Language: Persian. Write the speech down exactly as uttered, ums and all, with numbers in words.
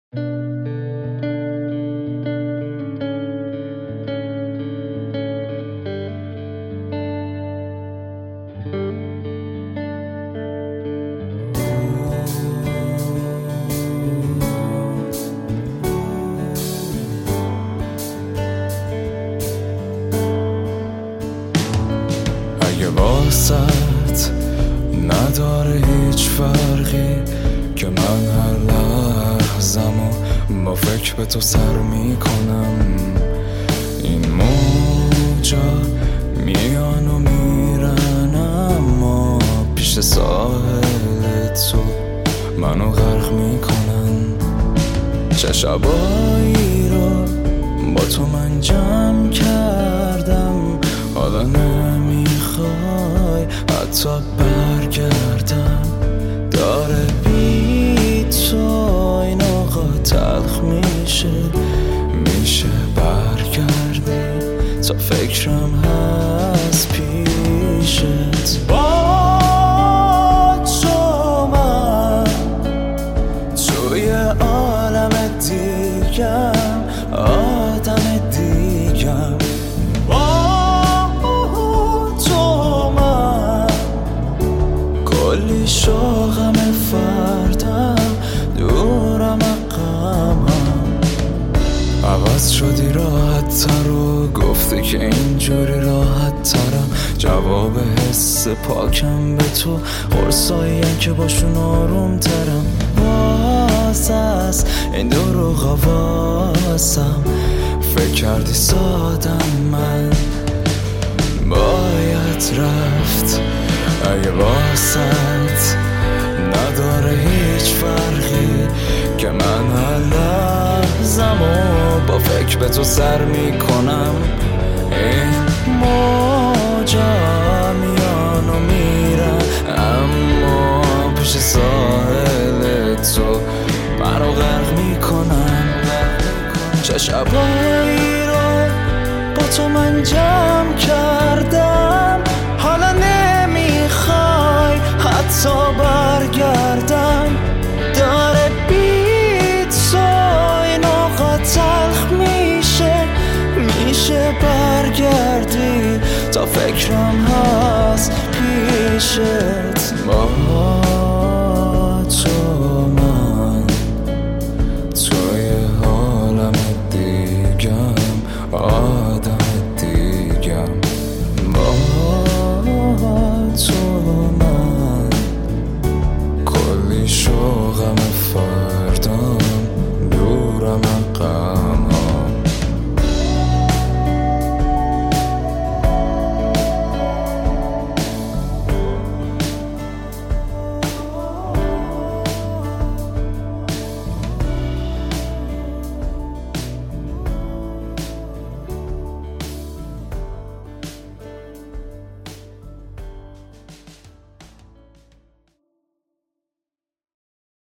اگه واسط نداره هیچ فرقی که من هر لحظمو با فکر به تو سر میکنم، این موجا میان و میرن اما پیش ساحل تو منو غرق میکنن. چه شبایی رو با تو من جمع کردم، حالا نمیخوای حتی برگردم. داره بی تو این آقا تلخ میشه، میشه برگردی تا فکرم هست پیشت. با تو من توی عالم دیگم، آدم دیگم. کلی شوقم فردم، دورم غمم. عوض شدی راحت تر و گفته که اینجوری راحت ترم. جواب حس پاکم به تو قرصایی که باشون آروم ترم. باز از این دروغا واسم فکر کردی سادم، من باید رفت. اگه واسط نداره هیچ فرقی که من هر لحظمو با فکر به تو سر میکنم، این موجا میان و میرن اما پیش ساحل تو منو غرق میکنن. چه شبایی رو با تو من جمع کردم، حالا نمیخوای حتی برگردم. داره بی تو این آقا تلخ میشه، میشه برگردی تا فکرم هست پیشت. با